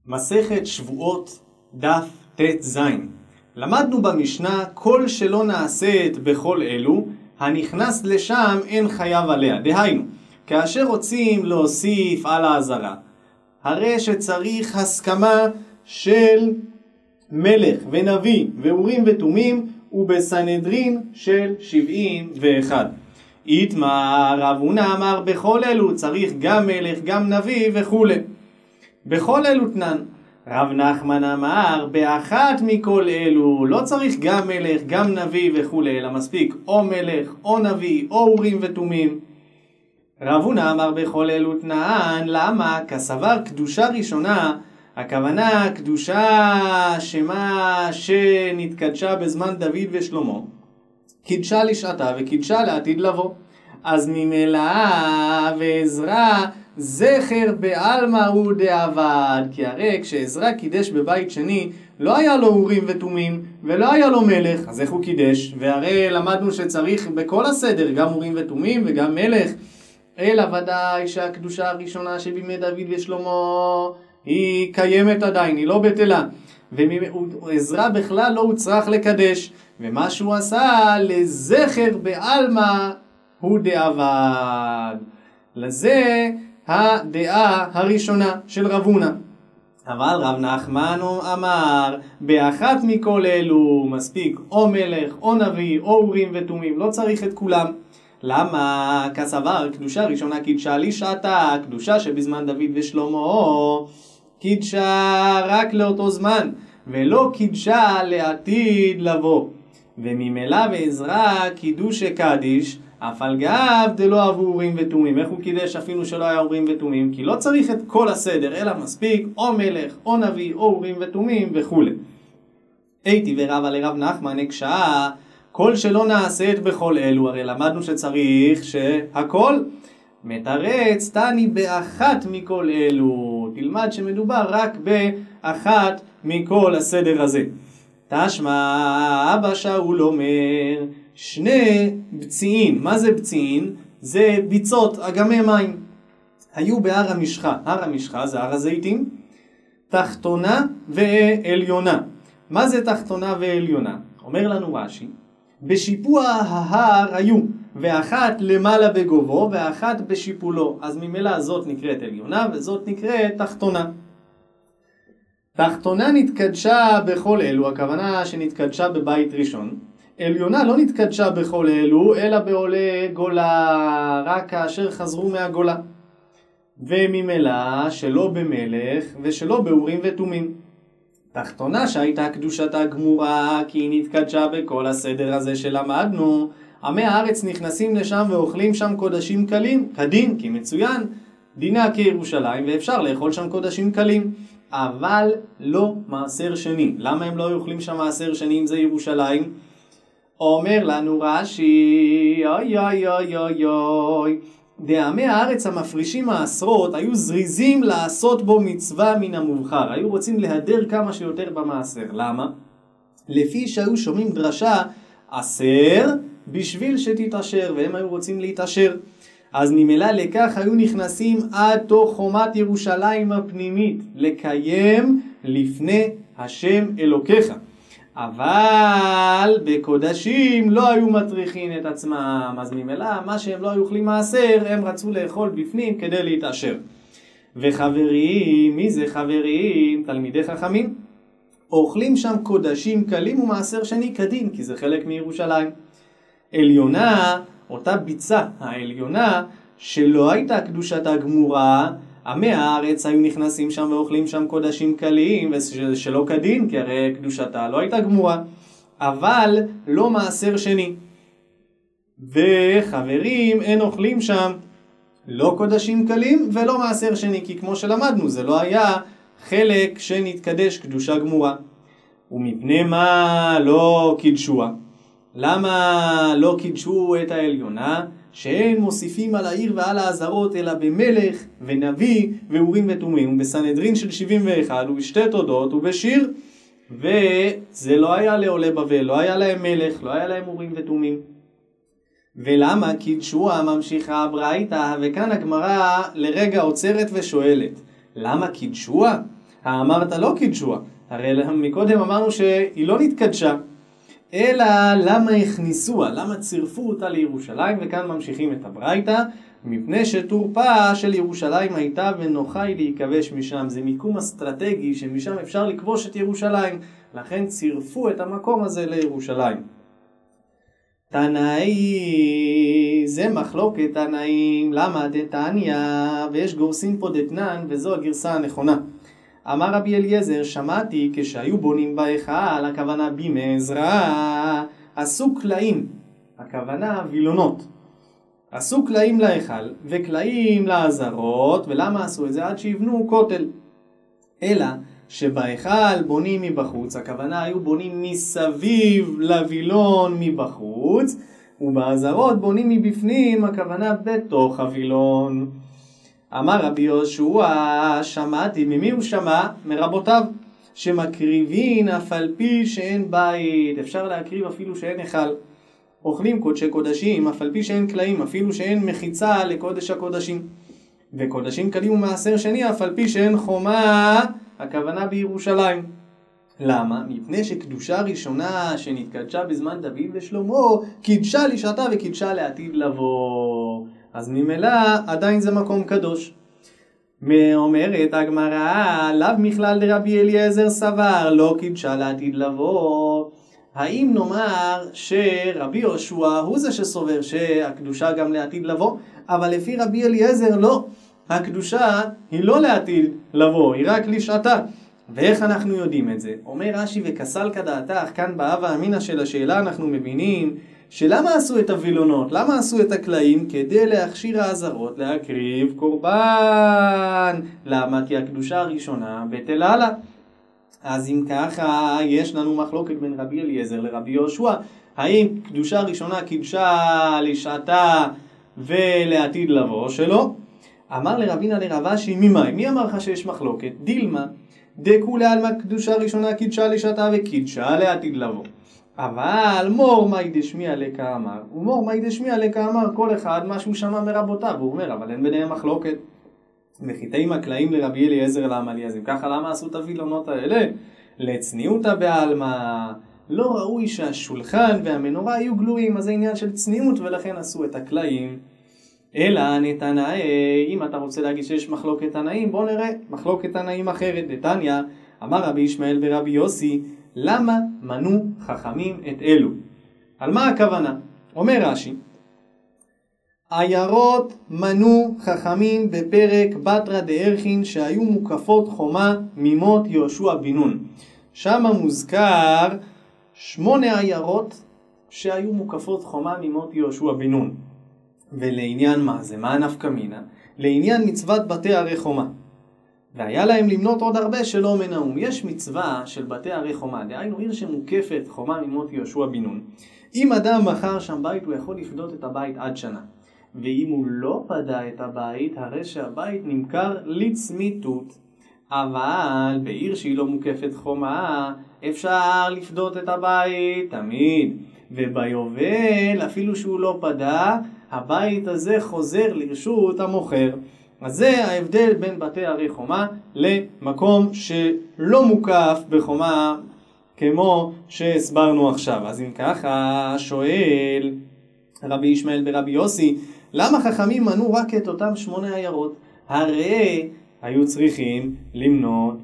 מסכת שבועות דף ט"ז. למדנו במשנה כל שלא נעשית בכל אלו, הנכנס לשם אין חייב עליה. דהיינו, כאשר רוצים להוסיף על האזהרה, הרי שצריך הסכמה של מלך ונביא ואורים ותומים ובסנהדרין של 71. איתמר רב הונא אמר בכל אלו צריך גם מלך גם נביא וכו'. בכל אלו תנן. רב נחמן אמר באחת מכל אלו לא צריך גם מלך גם נביא וכו', אלא מספיק או מלך או נביא או אורים ותומים. רב הונא אמר בכל אלו תנן. למה? כסבר קדושה ראשונה, הכוונה קדושה שמה שנתקדשה בזמן דוד ושלמה, קידשה לשעתה וקידשה לעתיד לבוא. אז ממילא ועזרא זכר בעלמא הוא דאבד, כי הרי כשעזרא קידש בבית שני לא היה לו אורים ותומים ולא היה לו מלך, אז איך הוא קידש? והרי למדנו שצריך בכל הסדר גם אורים ותומים וגם מלך, אלא ודאי שהקדושה הראשונה שבימי דוד ושלמה היא קיימת עדיין, היא לא בטלה, ועזרא בכלל לא הוצרך לקדש, ומה שהוא עשה לזכר בעלמא הוא דאבד. לזה הדעה הראשונה של רב הונא. אבל רב נחמן אמר באחת מכל אלו מספיק או מלך או נביא או אורים ותומים, לא צריך את כולם. למה? כסבר קדושה ראשונה קידשה לשעתה, קדושה שבזמן דוד ושלמה קידשה רק לאותו זמן ולא קידשה לעתיד לבוא. וממילא ועזרא קידוש שקדיש אף על גב דלא אבו אורים ותומים. איך הוא קידש אפילו שלא היה אורים ותומים? כי לא צריך את כל הסדר, אלא מספיק או מלך או נביא או אורים ותומים וכו'. הייתי ורבה לרב נחמן הקשה כל שלא נעשית בכל אלו, הרי למדנו שצריך שהכל מתרץ תני באחת מכל אלו, תלמד שמדובר רק באחת מכל הסדר הזה. תשמע אבא שאול אומר שני בציעים. מה זה בציעים? זה ביצות, אגמי מים. היו בהר המשחה. הר המשחה זה הר הזיתים, תחתונה ועליונה. מה זה תחתונה ועליונה? אומר לנו רש"י, בשיפוע ההר היו, ואחת למעלה בגובו ואחת בשיפולו. אז ממילא זאת נקראת עליונה וזאת נקראת תחתונה. תחתונה נתקדשה בכל אלו, הכוונה שנתקדשה בבית ראשון. עליונה לא נתקדשה בכל אלו, אלא בעולי גולה, רק כאשר חזרו מהגולה. וממילא שלא במלך ושלא באורים ותומים. תחתונה שהייתה קדושתה גמורה, כי היא נתקדשה בכל הסדר הזה שלמדנו. עמי הארץ נכנסים לשם ואוכלים שם קודשים קלים, כדין, כי מצוין, דינה כירושלים ואפשר לאכול שם קודשים קלים. אבל לא מעשר שני. למה הם לא יאכלים שם מעשר שני אם זה ירושלים? אומר לנו רש"י, אוי אוי אוי אוי אוי, דעמי הארץ המפרישים מעשרות היו זריזים לעשות בו מצווה מן המובחר, היו רוצים להדר כמה שיותר במעשר. למה? לפי שהיו שומעים דרשה עשר בשביל שתתעשר, והם היו רוצים להתעשר. אז ממילא לכך היו נכנסים עד תוך חומת ירושלים הפנימית, לקיים לפני השם אלוקיך. אבל בקודשים לא היו מטריחים את עצמם, אז ממילא מה שהם לא היו אוכלים מעשר, הם רצו לאכול בפנים כדי להתעשר. וחברים, מי זה חברים? תלמידי חכמים. אוכלים שם קודשים קלים ומעשר שני כדין, כי זה חלק מירושלים. עליונה, אותה ביצה העליונה, שלא הייתה קדושתה גמורה, עמי הארץ היו נכנסים שם ואוכלים שם קודשים קלים ושלא כדין, כי הרי קדושתה לא הייתה גמורה, אבל לא מעשר שני. וחברים, אין אוכלים שם לא קודשים קלים ולא מעשר שני, כי כמו שלמדנו זה לא היה חלק שנתקדש קדושה גמורה. ומפני מה לא קידשוה? למה לא קידשו את העליונה? שאין מוסיפים על העיר ועל האזהרות אלא במלך ונביא ואורים ותומים ובסנהדרין של 71 ובשתי תודות ובשיר. וזה לא היה לעולי בבל, לא היה להם מלך, לא היה להם אורים ותומים. ולמה קידשוה? ממשיכה הברייתא, וכאן הגמרא לרגע עוצרת ושואלת, למה קידשוה? אמרת לא קידשוה, הרי מקודם אמרנו שהיא לא נתקדשה, אלא למה הכניסוה, למה צירפו אותה לירושלים, וכאן ממשיכים את הברייתא, מפני שתורפה של ירושלים הייתה ונוחה היא להיכבש משם, זה מיקום אסטרטגי שמשם אפשר לכבוש את ירושלים, לכן צירפו את המקום הזה לירושלים. תנאי, זה מחלוקת תנאים, למה דתניא, ויש גורסים פה דתנן, וזו הגרסה הנכונה. אמר רבי אליעזר, שמעתי כשהיו בונים בהיכל, הכוונה במזרע, עשו קלעים, הכוונה וילונות. עשו קלעים להיכל וקלעים לעזרות, ולמה עשו את זה? עד שיבנו כותל. אלא שבהיכל בונים מבחוץ, הכוונה היו בונים מסביב לווילון מבחוץ, ובעזרות בונים מבפנים, הכוונה בתוך הווילון. אמר רבי יהושע, שמעתי, ממי הוא שמע? מרבותיו, שמקריבין אף על פי שאין בית, אפשר להקריב אפילו שאין היכל. אוכלים קודשי קודשים, אף על פי שאין קלעים, אפילו שאין מחיצה לקודש הקודשים. וקודשים קלים ומעשר שני, אף על פי שאין חומה, הכוונה בירושלים. למה? מפני שקדושה ראשונה שנתקדשה בזמן דוד ושלמה, קידשה לשעתה וקידשה לעתיד לבוא. אז ממילא עדיין זה מקום קדוש. אומרת הגמרא, לאו מכלל דרבי אליעזר סבר, לא קידשה לעתיד לבוא. האם נאמר שרבי יהושע הוא זה שסובר שהקדושה גם לעתיד לבוא, אבל לפי רבי אליעזר לא, הקדושה היא לא לעתיד לבוא, היא רק לשעתה. ואיך אנחנו יודעים את זה? אומר רש"י, וכסל כדעתך, כאן בהווה אמינא של השאלה אנחנו מבינים שלמה עשו את הווילונות, למה עשו את הקלעים? כדי להכשיר העזרות להקריב קורבן. למה? כי הקדושה הראשונה בטלה לה. אז אם ככה יש לנו מחלוקת בין רבי אליעזר לרבי יהושע, האם קדושה ראשונה קידשה לשעתה ולעתיד לבוא שלא? אמר לרבינא לרב אשי, ממאי? מי אמר לך שיש מחלוקת? דילמה דכולי עלמא קדושה ראשונה קידשה לשעתה וקידשה לעתיד לבוא. אבל מור מאי דשמיע לקה אמר, ומור מאי דשמיע לקה אמר, כל אחד מה שהוא שמע מרבותיו. הוא אומר, אבל אין ביניהם מחלוקת. וחיטאים הקלעים לרבי אליעזר לעמלי, אז אם ככה למה עשו את הווילונות האלה? לצניעותא בעלמא, לא ראוי שהשולחן והמנורה יהיו גלויים, אז זה עניין של צניעות ולכן עשו את הקלעים. אלא נתנאי, אם אתה רוצה להגיד שיש מחלוקת תנאים, בוא נראה מחלוקת תנאים אחרת. דתניא, אמר רבי ישמעאל ורבי יוסי, למה מנו חכמים את אלו? על מה הכוונה? אומר רש"י, עיירות מנו חכמים בפרק בתרא דערכין שהיו מוקפות חומה ממות יהושע בן נון. שם מוזכר 8 עיירות שהיו מוקפות חומה ממות יהושע בן נון. ולעניין מה זה? מה נפקא מינה? לעניין מצוות בתי ערי חומה. והיה להם למנות עוד הרבה שלא מנעום. יש מצווה של בתי ערי חומה, דהיינו עיר שמוקפת חומה ממות יהושע בן נון. אם אדם מכר שם בית, הוא יכול לפדות את הבית עד שנה. ואם הוא לא פדה את הבית, הרי שהבית נמכר לצמיתות. אבל בעיר שהיא לא מוקפת חומה, אפשר לפדות את הבית תמיד. וביובל, אפילו שהוא לא פדה, הבית הזה חוזר לרשות המוכר. אז זה ההבדל בין בתי ערי חומה למקום שלא מוקף בחומה, כמו שהסברנו עכשיו. אז אם ככה שואל רבי ישמעאל ברבי יוסי, למה חכמים מנו רק את אותם 8 עיירות? הרי היו צריכים למנות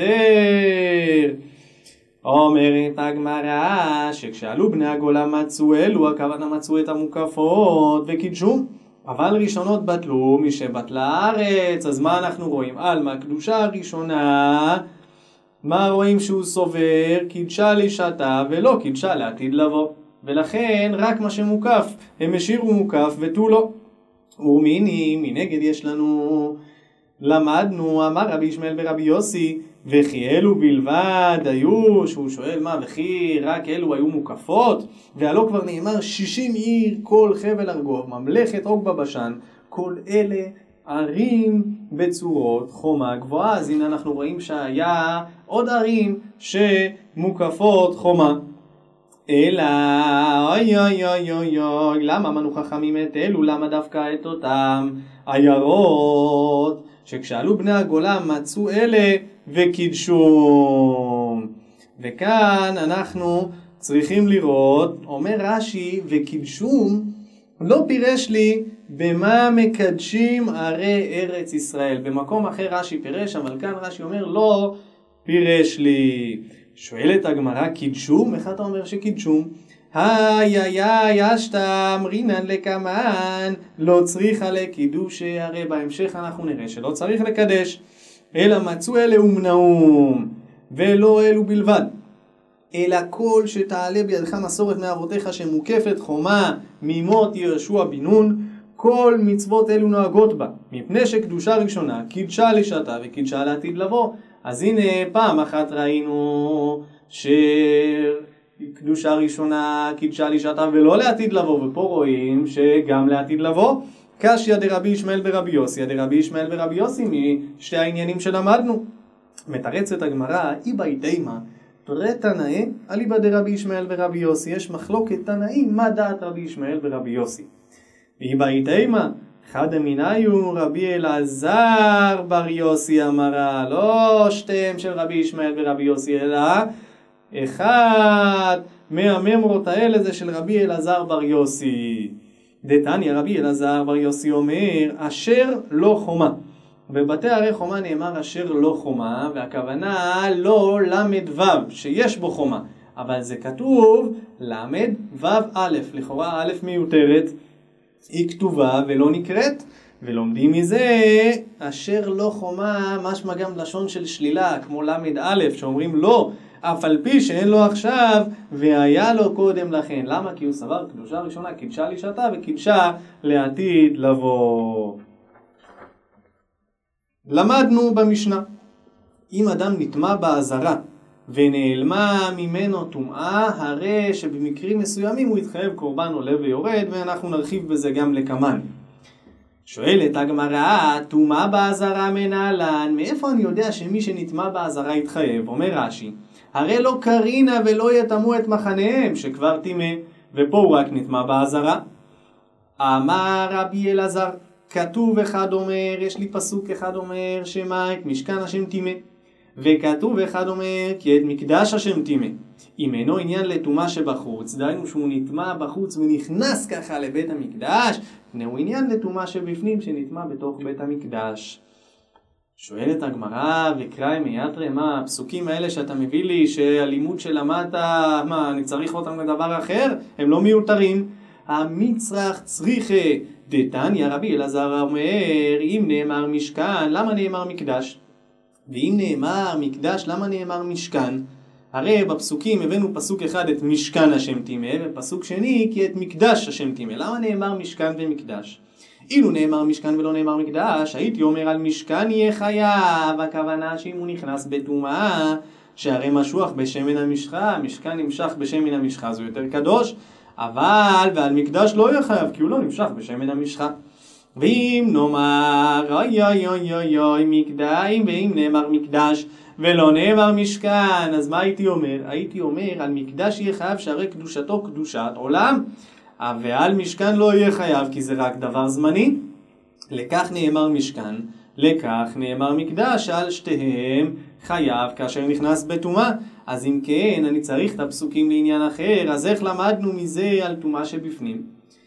יותר. אומרת הגמרא, שכשעלו בני הגולה מצאו אלו, הכוונה מצאו את המוקפות וקידשו, אבל ראשונות בטלו משבטלה הארץ. אז מה אנחנו רואים? על מה קדושה הראשונה, מה רואים שהוא סובר? קידשה לשעתה ולא קידשה לעתיד לבוא. ולכן רק מה שמוקף הם השאירו מוקף ותו לא. ומיני, מנגד יש לנו, למדנו, אמר רבי ישמעאל ברבי יוסי, וכי אלו בלבד היו, שהוא שואל מה, וכי רק אלו היו מוקפות? והלא כבר נאמר 60 עיר כל חבל ארגוב, ממלכת עוג בבשן, כל אלה ערים בצורות חומה גבוהה. אז הנה אנחנו רואים שהיה עוד ערים שמוקפות חומה. אלא, אוי אוי אוי אוי אוי, למה מנו חכמים את אלו? למה דווקא את אותם עיירות שכשעלו בני הגולה מצאו אלה וקידשו. וכאן אנחנו צריכים לראות, אומר רש"י, וקידשו לא פירש לי במה מקדשים ערי ארץ ישראל. במקום אחר רש"י פירש, אבל כאן רש"י אומר לא פירש לי. שואלת הגמרא, קידשום? איך אתה אומר שקידשום? אשתם רינן לקמן, לא צריכה לקידוש, הרי בהמשך אנחנו נראה שלא צריך לקדש, אלא מצאו אלה ומנעום, ולא אלו בלבד, אלא כל שתעלה בידך מסורת מאבותיך שמוקפת חומה ממות יהושע בן נון, כל מצוות אלו נוהגות בה, מפני שקדושה ראשונה קידשה לשעתה וקידשה לעתיד לבוא. אז הנה פעם אחת ראינו שקדושה ראשונה קידשה לשעתה ולא לעתיד לבוא, ופה רואים שגם לעתיד לבוא. קשיא דרבי ישמעאל ברבי יוסי, דרבי ישמעאל ברבי יוסי, משתי העניינים שלמדנו. מתרצת הגמרא, איבא איתימה תראה תנאי אליבא דרבי ישמעאל ברבי יוסי. יש מחלוקת תנאים מה דעת רבי ישמעאל ברבי יוסי. ואיבא איתימה אחד אמיניו רבי אלעזר בר יוסי אמרה, לא שתיהם של רבי ישמעאל ורבי יוסי, אלא אחד מהממרות האלה זה של רבי אלעזר בר יוסי. דתניא רבי אלעזר בר יוסי אומר אשר לא חומה. בבתי הרי חומה נאמר אשר לא חומה, והכוונה לא למד ו' שיש בו חומה, אבל זה כתוב למד ו' א', לכאורה א' מיותרת, היא כתובה ולא נקראת, ולומדים מזה אשר לא חומה משמע גם לשון של שלילה, כמו למד א' שאומרים לא, אף על פי שאין לו עכשיו והיה לו קודם לכן. למה? כי הוא סבר קדושה ראשונה קידשה לשעתה וקידשה לעתיד לבוא. למדנו במשנה, אם אדם נטמא בעזרה ונעלמה ממנו טומאה, הרי שבמקרים מסוימים הוא יתחייב קורבן עולה ויורד, ואנחנו נרחיב בזה גם לקמן. שואלת הגמרא, טומאה בעזרה מנהלן, מאיפה אני יודע שמי שנטמא בעזרה יתחייב? אומר רש"י, הרי לא קרינה ולא יטמאו את מחניהם שכבר טמא, ופה הוא רק נטמא בעזרה. אמר רבי אלעזר, כתוב אחד אומר, יש לי פסוק אחד אומר שמה את משכן השם טימא, וכתוב אחד אומר כי את מקדש השם טימא. אם אינו עניין לטומאה שבחוץ, דהיינו שהוא נטמא בחוץ ונכנס ככה לבית המקדש, הוא עניין לטומאה שבפנים שנטמא בתוך בית המקדש. שואלת הגמרא, וקראי מייתרא, מה הפסוקים האלה שאתה מביא לי שהלימוד שלמדת, מה אני צריך אותם לדבר אחר? הם לא מיותרים. המצרך צריכה דתניא רבי אלעזר אומר, אם נאמר משכן, למה נאמר מקדש? ואם נאמר מקדש, למה נאמר משכן? הרי בפסוקים הבאנו פסוק אחד את משכן השם טימא, ופסוק שני כי את מקדש השם טימא. למה נאמר משכן ומקדש? אילו נאמר משכן ולא נאמר מקדש, הייתי אומר על משכן יהיה חייב, הכוונה שאם הוא נכנס בטומאה, שהרי משוח בשמן המשחה, משכן נמשך בשמן המשחה, זה יותר קדוש, אבל ועל מקדש לא יהיה חייב, כי הוא לא נמשך בשמן המשחה. ואם נאמר אוי אוי אוי אוי אוי מקדש, ואם נאמר מקדש ולא נאמר משכן, אז מה הייתי אומר? הייתי אומר על מקדש יהיה חייב שהרי קדושתו קדושת עולם, ועל משכן לא יהיה חייב כי זה רק דבר זמני. לכך נאמר משכן, לכך נאמר מקדש, על שתיהם חייב כאשר נכנס בטומאה. אז אם כן אני צריך את הפסוקים לעניין אחר, אז איך למדנו מזה על טומאה שבפנים?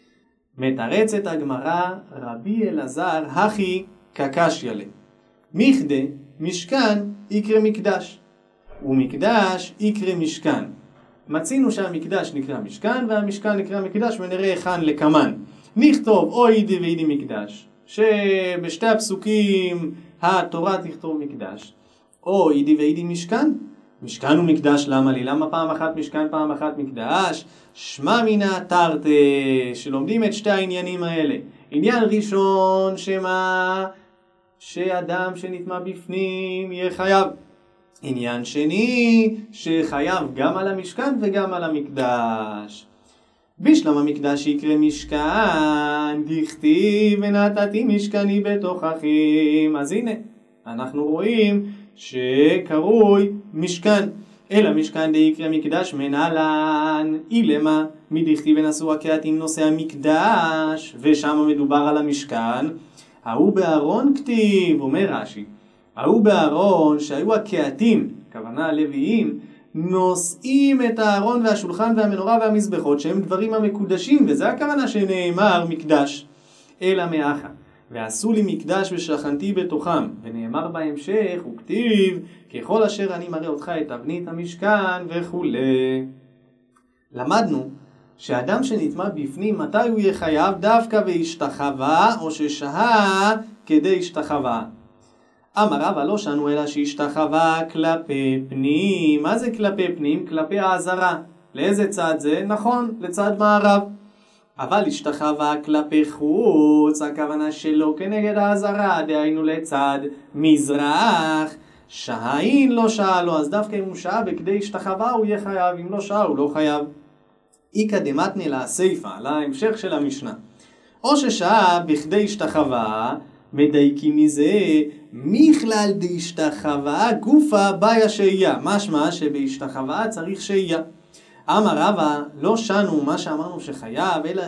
מתרצת הגמרא, רבי אלעזר הכי קקשיא ליה, מכדה משכן יקרא מקדש ומקדש יקרא משכן. מצינו שהמקדש נקרא משכן והמשכן נקרא מקדש, ונראה היכן לקמן. נכתוב או אידי ואידי מקדש, שבשתי הפסוקים התורה תכתוב מקדש, או אידי ואידי משכן. משכן ומקדש למה לי? למה פעם אחת משכן פעם אחת מקדש? שמע מינה תרתי, שלומדים את שתי העניינים האלה. עניין ראשון שמה? שאדם שנטמא בפנים יהיה חייב. עניין שני שחייב גם על המשכן וגם על המקדש. בשלם המקדש יקרא משכן, דכתיב ונתתי משכני בתוך אחים. אז הנה אנחנו רואים שקרוי משכן, אלא משכן דיקרא מקדש מנהלן, אילמה מדכתיב ונשאו הקהתים נושא המקדש, ושם מדובר על המשכן. ההוא בארון כתיב, אומר רש"י, ההוא בארון שהיו הקהתים, הכוונה הלוויים, נושאים את הארון והשולחן והמנורה והמזבחות שהם דברים המקודשים, וזה הכוונה שנאמר מקדש אלא מאחה. ועשו לי מקדש ושכנתי בתוכם, ונאמר בהמשך, וכתיב, ככל אשר אני מראה אותך את תבנית המשכן וכו'. למדנו שאדם שנטמא בפנים, מתי הוא יהיה חייב? דווקא בהשתחווה, או ששהה כדי השתחווה. אמר רבא לא שנו אלא שהשתחווה כלפי פנים. מה זה כלפי פנים? כלפי העזרה. לאיזה צד זה? נכון, לצד מערב. אבל השתחווה כלפי חוץ, הכוונה שלו כנגד העזרה, דהיינו לצד מזרח. שהאין לא שעה לו, אז דווקא אם הוא שעה בכדי השתחווה הוא יהיה חייב, אם לא שעה הוא לא חייב. איקא דמתנא לסיפא, להמשך של המשנה. או ששעה בכדי השתחווה, מדייקים מזה, מכלל דהשתחווה גופה באיה שהייה. משמע שבהשתחווה צריך שהייה. אמר רבא, לא שנו מה שאמרנו שחייב, אלא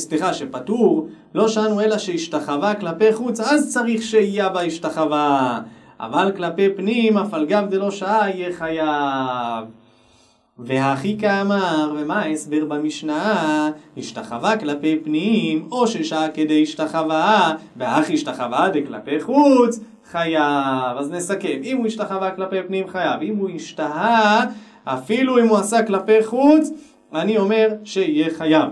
שפטור, לא שנו אלא שהשתחווה כלפי חוץ, אז צריך שהייה בהשתחווה. אבל כלפי פנים, אף על גב דלא שעה יהיה חייב. והכי כאמר, ומה ההסבר במשנה? השתחווה כלפי פנים, או ששעה כדי השתחווה, והכי השתחווה דכלפי חוץ, חייב. אז נסכם, אם הוא השתחווה כלפי פנים חייב, אם הוא השתהה, אפילו אם הוא עשה כלפי חוץ, אני אומר שיהיה חייב.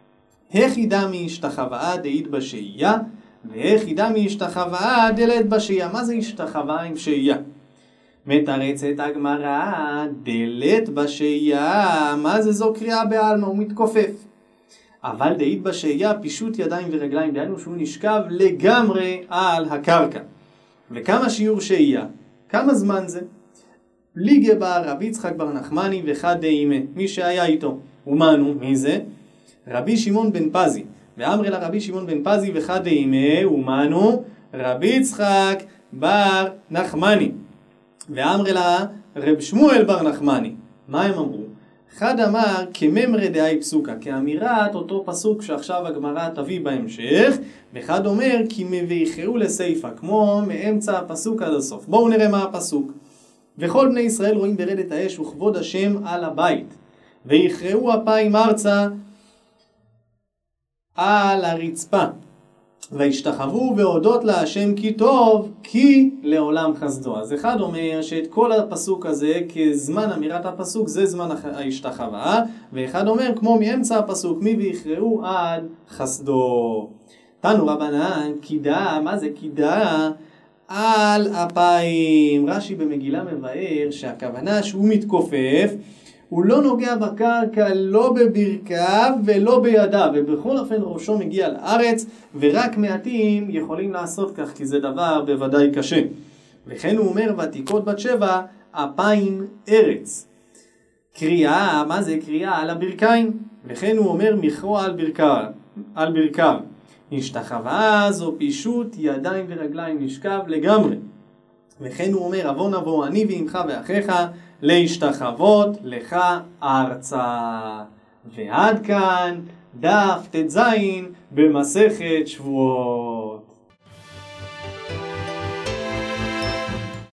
היחידה מהשתחווה דאית בשהייה, והיחידה מהשתחווה דלת בשהייה. מה זה השתחווה עם שהייה? מתרצת הגמרא, דלת בשהייה, מה זה? זו קריאה בעלמא, הוא מתכופף. אבל דאית בשהייה, פישוט ידיים ורגליים, דהיינו שהוא נשכב לגמרי על הקרקע. וכמה שיעור שהייה? כמה זמן זה? ליגה בר רבי יצחק בר נחמני וחד דאימה, מי שהיה איתו. ומנו, מי זה? רבי שמעון בן פזי. ואמר לה רבי שמעון בן פזי וחד דאימה, ומנו? רבי יצחק בר נחמני. ואמר לה רב שמואל בר נחמני. מה הם אמרו? אחד אמר כממרא דאי פסוקה, כאמירת אותו פסוק שעכשיו הגמרא תביא בהמשך, ואחד אומר כי ויכרעו לסיפא, כמו מאמצע הפסוק עד הסוף. בואו נראה מה הפסוק. וכל בני ישראל רואים ברדת האש וכבוד השם על הבית, ויכרעו אפיים ארצה על הרצפה, והשתחוו והודות להשם כי טוב, כי לעולם חסדו. אז אחד אומר שאת כל הפסוק הזה כזמן אמירת הפסוק זה זמן ההשתחווה, ואחד אומר כמו מאמצע הפסוק מי ויכרעו עד חסדו. תנו רבנן קידה, מה זה קידה? על אפיים. רש"י במגילה מבאר שהכוונה שהוא מתכופף, הוא לא נוגע בקרקע לא בברכיו ולא בידיו, ובכל אופן ראשו מגיע לארץ, ורק מעטים יכולים לעשות כך, כי זה דבר בוודאי קשה. וכן הוא אומר ותיקות בת שבע אפיים ארץ. קריאה, מה זה קריאה? על הברכיים. וכן הוא אומר מכרוע על ברכיו. השתחווה זו פישוט ידיים ורגליים, נשכב לגמרי. וכן הוא אומר אבוא נבוא אני ועמך ואחיך להשתחוות לך ארצה. ועד כאן דף ט"ז במסכת שבועות.